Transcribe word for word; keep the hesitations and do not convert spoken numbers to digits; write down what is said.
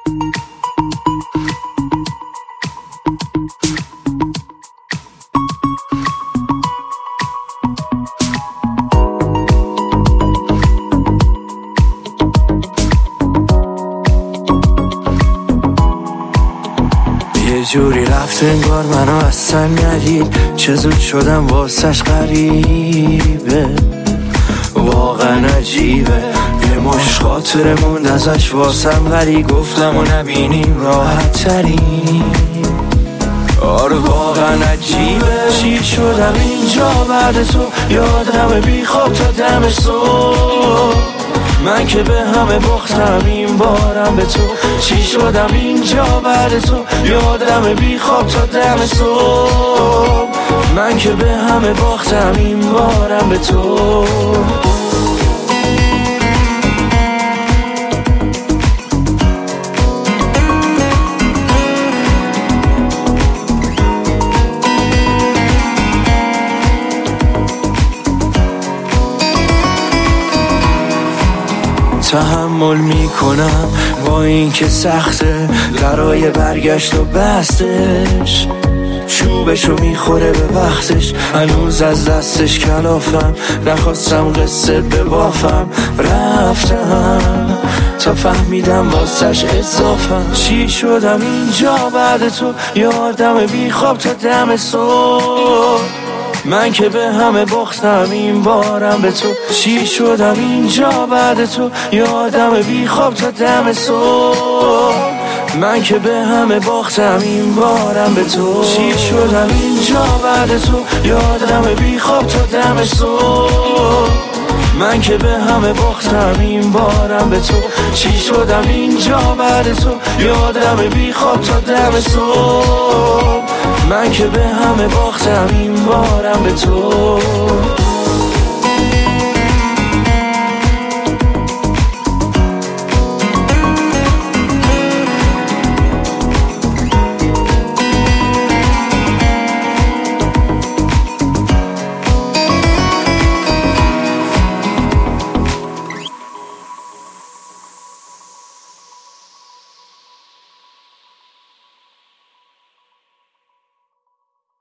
یه جوری رفت انگار منو اصلا ندید، چه زود شدم واسش غریبه، واقعا عجیبه. یه مش خاطره موند ازش واسم ولی گفتم و نبینیم راحت ترین. آره واقعا عجیبه چی شدم اینجا بعد تو، یادم بی خواب تا دم صبح. من که به همه باختم این بارم به تو، چی شدم اینجا بعد تو، یادم بی خواب تا دم صبح. من که به همه باختم این بارم به تو. تحمل میکنم با این که سخته، برای برگشت و بستش چوبشو میخوره به وقتش. هنوز از دستش کلافم، نخواستم قصه ببافم، رفتم تا فهمیدم واسش اضافم. چی شدم اینجا بعد تو، یادم بی خواب تا دم صبح. من که به همه باختم این بارم به تو، چی شدم اینجا بعد تو، یادم بی خواب تا دم صبح. من که به همه باختم این بارم به تو، چی شدم اینجا بعد تو، یادم بی خواب تا دم صبح. من که به همه باختم این بارم به تو، چی شدم اینجا بعد تو، یادم بی خواب تا دم صبح. من که به همه باختم این بارم به تو.